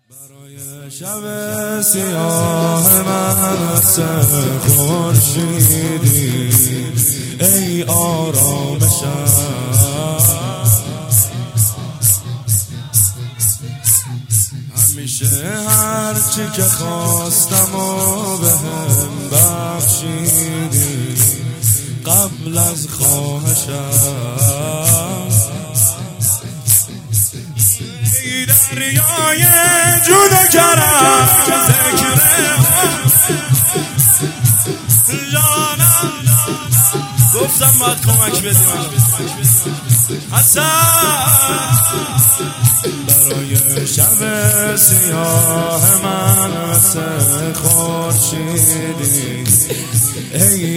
برای شب سیاه من مثل خورشیدی ای آرامشم، همیشه هرچی که خواستم و بهم بخشیدی قبل از خواهشم. ای دریای جود و کرم ذکر جانم، گفتم باید کمک بدی حسن برای شب سیاه من مثل خورشیدی ای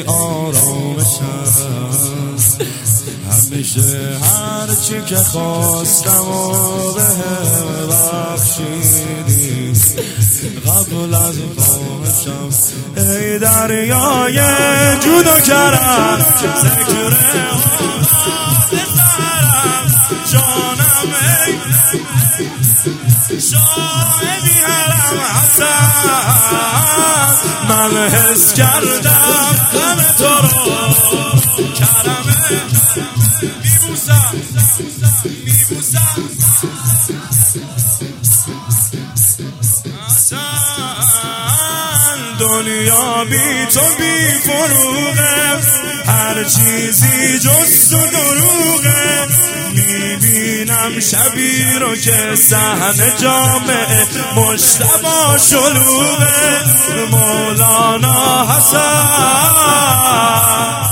آرامشم، همیشه هرچی که خواستم و بهم بخشیدی قبل از خواهشم. ای دریای جود و کرم ذکر جانم، ای شاهدی حرم حسن، من حس کردم غم تو رو کرمه میبوسم حسن. دنیا بی تو بی فروغه، هر چیزی جز تو دروغه، میبینم شبی رو که صحن جامعه مجتبی شلوغه. مولانا حسن